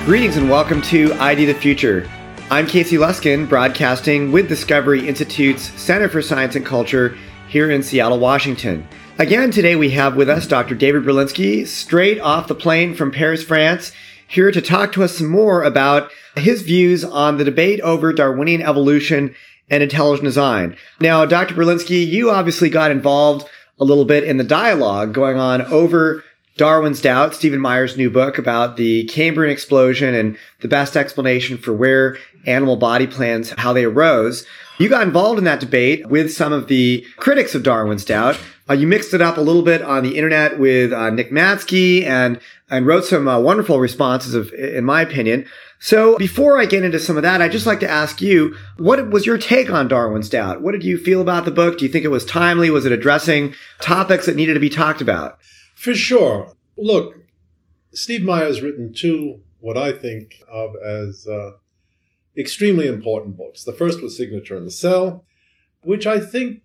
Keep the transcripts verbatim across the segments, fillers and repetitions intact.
Greetings and welcome to I D the Future. I'm Casey Luskin, broadcasting with Discovery Institute's Center for Science and Culture here in Seattle, Washington. Again, today we have with us Doctor David Berlinski, straight off the plane from Paris, France, here to talk to us some more about his views on the debate over Darwinian evolution and intelligent design. Now, Doctor Berlinski, you obviously got involved a little bit in the dialogue going on over Darwin's Doubt, Stephen Meyer's new book about the Cambrian explosion and the best explanation for where animal body plans, how they arose. You got involved in that debate with some of the critics of Darwin's Doubt. Uh, you mixed it up a little bit on the internet with uh, Nick Matzke and, and wrote some uh, wonderful responses, of, in my opinion. So before I get into some of that, I'd just like to ask you, what was your take on Darwin's Doubt? What did you feel about the book? Do you think it was timely? Was it addressing topics that needed to be talked about? For sure. Look, Steve Meyer has written two, what I think of as uh, extremely important books. The first was Signature in the Cell, which I think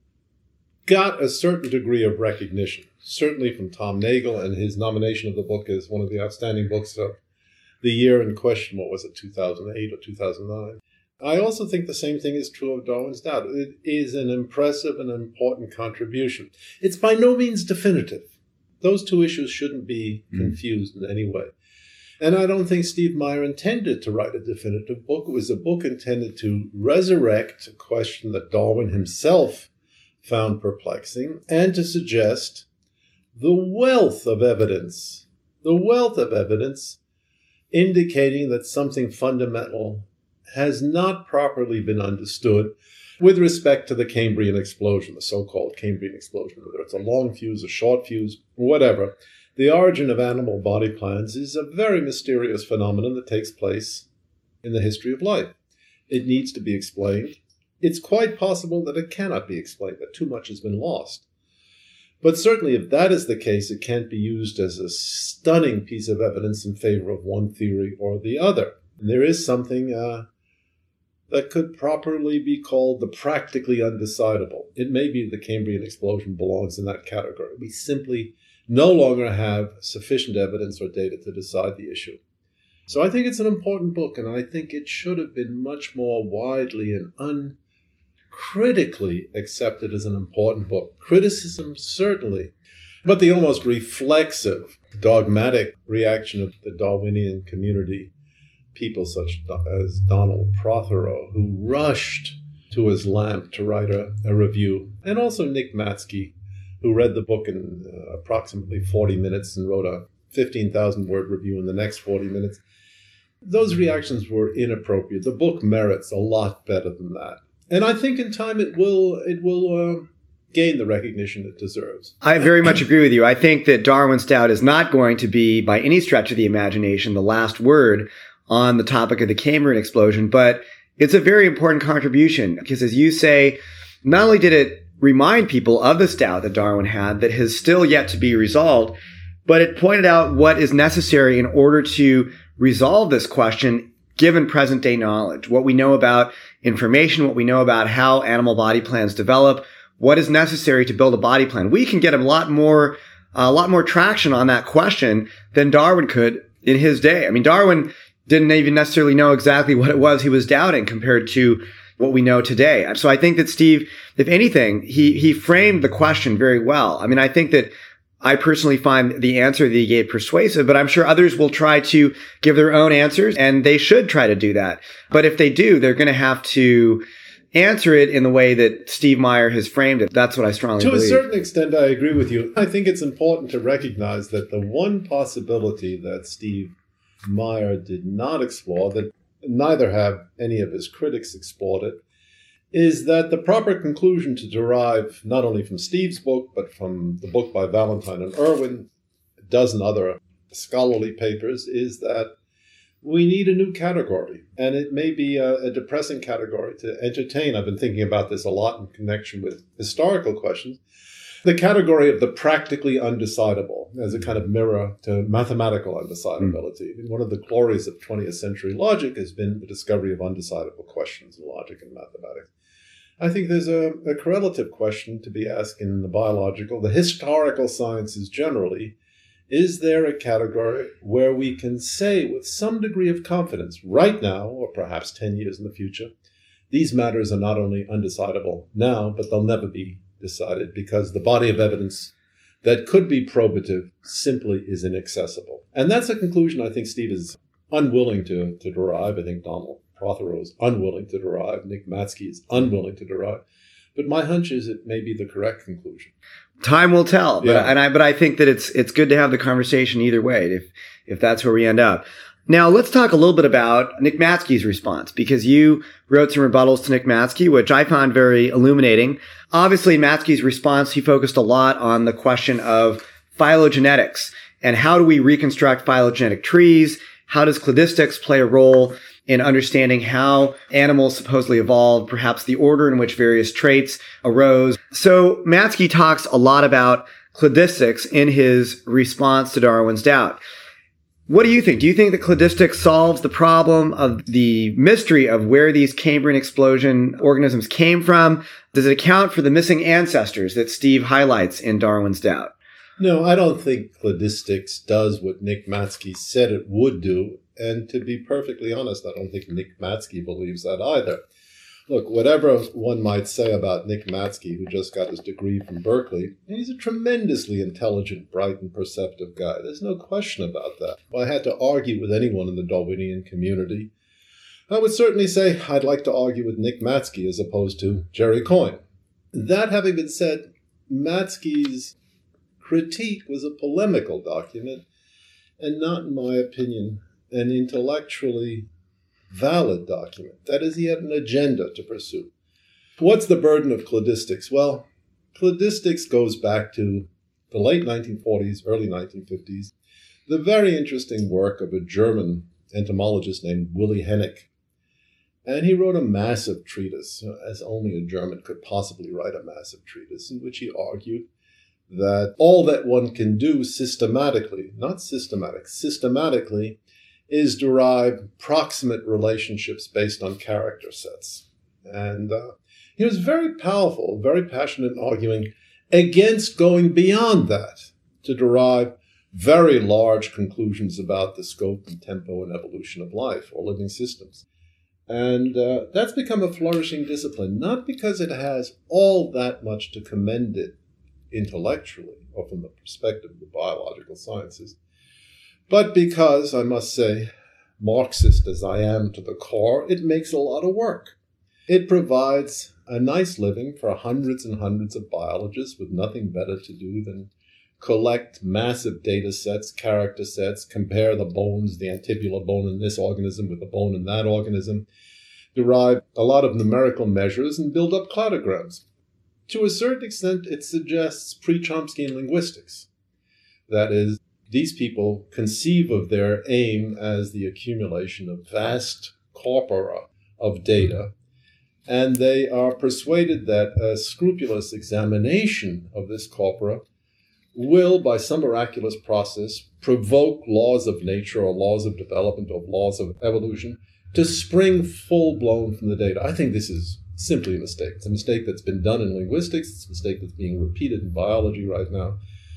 got a certain degree of recognition, certainly from Tom Nagel and his nomination of the book as one of the outstanding books of the year in question. What was it, two thousand eight or two thousand nine? I also think the same thing is true of Darwin's Doubt. It is an impressive and important contribution. It's by no means definitive. Those two issues shouldn't be confused mm. in any way. And I don't think Steve Meyer intended to write a definitive book. It was a book intended to resurrect a question that Darwin himself found perplexing and to suggest the wealth of evidence, the wealth of evidence indicating that something fundamental has not properly been understood with respect to the Cambrian explosion, the so-called Cambrian explosion, whether it's a long fuse, a short fuse, whatever. The origin of animal body plans is a very mysterious phenomenon that takes place in the history of life. It needs to be explained. It's quite possible that it cannot be explained, that too much has been lost. But certainly if that is the case, it can't be used as a stunning piece of evidence in favor of one theory or the other. And there is something uh, that could properly be called the practically undecidable. It may be the Cambrian explosion belongs in that category. We simply no longer have sufficient evidence or data to decide the issue. So I think it's an important book, and I think it should have been much more widely and uncritically accepted as an important book. Criticism, certainly, but the almost reflexive, dogmatic reaction of the Darwinian community, people such as Donald Prothero, who rushed to his lamp to write a, a review, and also Nick Matzke, who read the book in uh, approximately forty minutes and wrote a fifteen thousand word review in the next forty minutes. Those reactions were inappropriate. The book merits a lot better than that. And I think in time it will, it will uh, gain the recognition it deserves. I very much agree with you. I think that Darwin's Doubt is not going to be, by any stretch of the imagination, the last word on the topic of the Cambrian explosion, but it's a very important contribution because, as you say, not only did it remind people of this doubt that Darwin had that has still yet to be resolved, but it pointed out what is necessary in order to resolve this question given present-day knowledge, what we know about information, what we know about how animal body plans develop, what is necessary to build a body plan. We can get a lot more, a lot more traction on that question than Darwin could in his day. I mean, Darwin didn't even necessarily know exactly what it was he was doubting compared to what we know today. So I think that Steve, if anything, he he framed the question very well. I mean, I think that I personally find the answer that he gave persuasive, but I'm sure others will try to give their own answers, and they should try to do that. But if they do, they're going to have to answer it in the way that Steve Meyer has framed it. That's what I strongly to believe. To a certain extent, I agree with you. I think it's important to recognize that the one possibility that Steve Meyer did not explore, that neither have any of his critics explored it, is that the proper conclusion to derive not only from Steve's book, but from the book by Valentine and Irwin, a dozen other scholarly papers, is that we need a new category. And it may be a, a depressing category to entertain. I've been thinking about this a lot in connection with historical questions. The category of the practically undecidable as a kind of mirror to mathematical undecidability. Mm. One of the glories of twentieth century logic has been the discovery of undecidable questions in logic and mathematics. I think there's a, a correlative question to be asked in the biological, the historical sciences generally, is there a category where we can say with some degree of confidence right now, or perhaps ten years in the future, these matters are not only undecidable now, but they'll never be decided because the body of evidence that could be probative simply is inaccessible. And that's a conclusion I think Steve is unwilling to, to derive. I think Donald Prothero is unwilling to derive. Nick Matzke is unwilling to derive. But my hunch is it may be the correct conclusion. Time will tell. But, Yeah. and I, but I think that it's it's good to have the conversation either way, if if that's where we end up. Now, let's talk a little bit about Nick Matzke's response, because you wrote some rebuttals to Nick Matzke, which I found very illuminating. Obviously, Matzke's response, he focused a lot on the question of phylogenetics and how do we reconstruct phylogenetic trees? How does cladistics play a role in understanding how animals supposedly evolved, perhaps the order in which various traits arose? So Matzke talks a lot about cladistics in his response to Darwin's doubt. What do you think? Do you think that cladistics solves the problem of the mystery of where these Cambrian explosion organisms came from? Does it account for the missing ancestors that Steve highlights in Darwin's doubt? No, I don't think cladistics does what Nick Matzke said it would do. And to be perfectly honest, I don't think Nick Matzke believes that either. Look, whatever one might say about Nick Matzke, who just got his degree from Berkeley, he's a tremendously intelligent, bright, and perceptive guy. There's no question about that. If I had to argue with anyone in the Darwinian community, I would certainly say I'd like to argue with Nick Matzke as opposed to Jerry Coyne. That having been said, Matzke's critique was a polemical document, and not, in my opinion, an intellectually valid document. That is, he had an agenda to pursue. What's the burden of cladistics? Well, cladistics goes back to the late nineteen forties, early nineteen fifties, the very interesting work of a German entomologist named Willy Hennig. And he wrote a massive treatise, as only a German could possibly write a massive treatise, in which he argued that all that one can do systematically, not systematic, systematically, is derive proximate relationships based on character sets. And uh, he was very powerful, very passionate in arguing against going beyond that to derive very large conclusions about the scope and tempo and evolution of life or living systems. And uh, that's become a flourishing discipline, not because it has all that much to commend it intellectually or from the perspective of the biological sciences, but because, I must say, Marxist as I am to the core, it makes a lot of work. It provides a nice living for hundreds and hundreds of biologists with nothing better to do than collect massive data sets, character sets, compare the bones, the antibular bone in this organism with the bone in that organism, derive a lot of numerical measures, and build up cladograms. To a certain extent, it suggests pre-Chomskyan linguistics. That is, these people conceive of their aim as the accumulation of vast corpora of data, and they are persuaded that a scrupulous examination of this corpora will, by some miraculous process, provoke laws of nature or laws of development or laws of evolution to spring full-blown from the data. I think this is simply a mistake. It's a mistake that's been done in linguistics. It's a mistake that's being repeated in biology right now.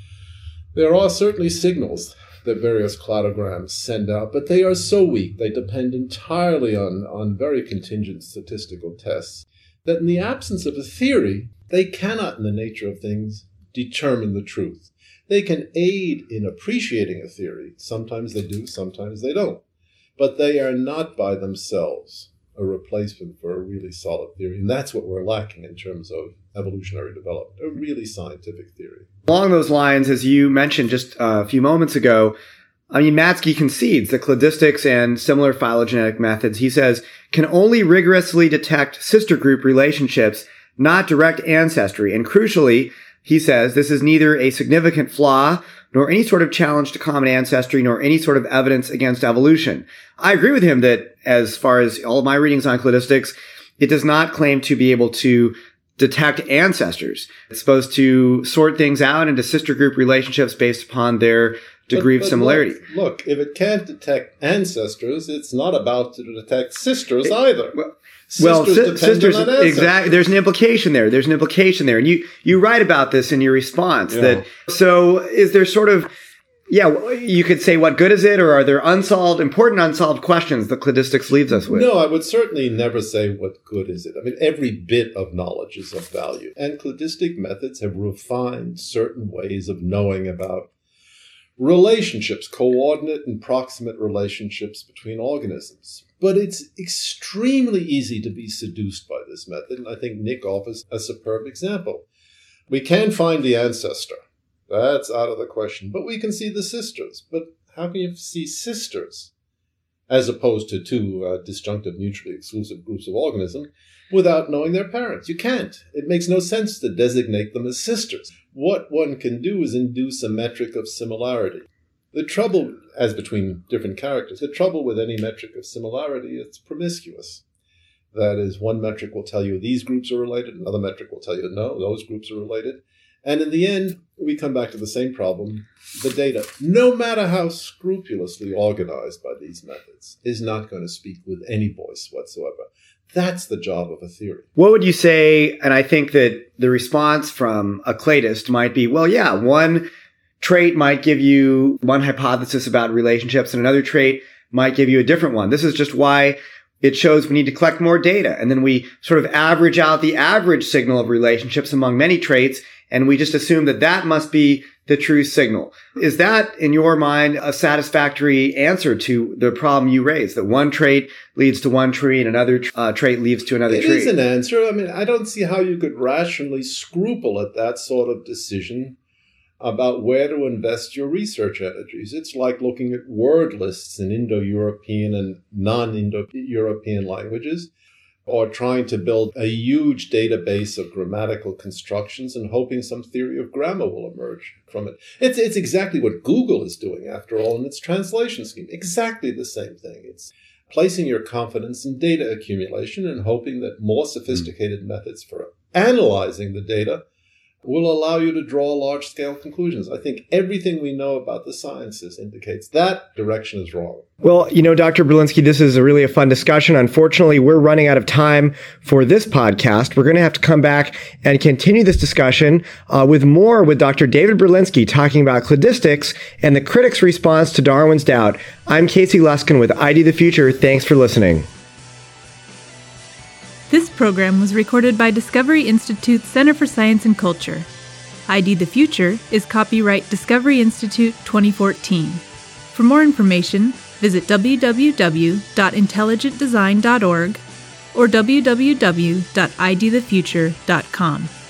There are certainly signals that various cladograms send out, but they are so weak, they depend entirely on, on very contingent statistical tests, that in the absence of a theory, they cannot, in the nature of things, determine the truth. They can aid in appreciating a theory. Sometimes they do, sometimes they don't. But they are not by themselves a replacement for a really solid theory. And that's what we're lacking in terms of evolutionary development, a really scientific theory. Along those lines, as you mentioned just a few moments ago, I mean, Matzke concedes that cladistics and similar phylogenetic methods, he says, can only rigorously detect sister group relationships, not direct ancestry. And crucially, he says, this is neither a significant flaw, nor any sort of challenge to common ancestry, nor any sort of evidence against evolution. I agree with him that, as far as all of my readings on cladistics, it does not claim to be able to detect ancestors. It's supposed to sort things out into sister group relationships based upon their degree but, but of similarity. Look, look, if it can't detect ancestors, it's not about to detect sisters it, either. Well, Well, si- sisters, exactly. There's an implication there. There's an implication there. And you, you write about this in your response. Yeah. That so is there sort of, Yeah, you could say, what good is it? Or are there unsolved, important unsolved questions that cladistics leaves us with? No, I would certainly never say what good is it. I mean, every bit of knowledge is of value. And cladistic methods have refined certain ways of knowing about relationships, coordinate and proximate relationships between organisms. But it's extremely easy to be seduced by this method, and I think Nick offers a superb example. We can find the ancestor. That's out of the question. But we can see the sisters. But how can you see sisters as opposed to two uh, disjunctive, mutually exclusive groups of organisms without knowing their parents? You can't. It makes no sense to designate them as sisters. What one can do is induce a metric of similarity. The trouble, as between different characters, the trouble with any metric of similarity, it's promiscuous. That is, one metric will tell you these groups are related, another metric will tell you no, those groups are related. And in the end, we come back to the same problem. The data, no matter how scrupulously organized by these methods, is not going to speak with any voice whatsoever. That's the job of a theory. What would you say, and I think that the response from a cladist might be, well, yeah, one trait might give you one hypothesis about relationships and another trait might give you a different one. This is just why it shows we need to collect more data. And then we sort of average out the average signal of relationships among many traits, and we just assume that that must be the true signal. Is that, in your mind, a satisfactory answer to the problem you raised, that one trait leads to one tree and another uh, trait leads to another it tree? It is an answer. I mean, I don't see how you could rationally scruple at that sort of decision about where to invest your research energies. It's like looking at word lists in Indo-European and non-Indo-European languages, or trying to build a huge database of grammatical constructions and hoping some theory of grammar will emerge from it. It's, it's exactly what Google is doing, after all, in its translation scheme. Exactly the same thing. It's placing your confidence in data accumulation and hoping that more sophisticated mm. methods for analyzing the data will allow you to draw large-scale conclusions. I think everything we know about the sciences indicates that direction is wrong. Well, you know, Doctor Berlinski, this is a really a fun discussion. Unfortunately, we're running out of time for this podcast. We're going to have to come back and continue this discussion uh, with more with Doctor David Berlinski talking about cladistics and the critics' response to Darwin's doubt. I'm Casey Luskin with I D the Future. Thanks for listening. This program was recorded by Discovery Institute Center for Science and Culture. I D the Future is copyright Discovery Institute twenty fourteen. For more information, visit w w w dot intelligent design dot org or w w w dot i d the future dot com.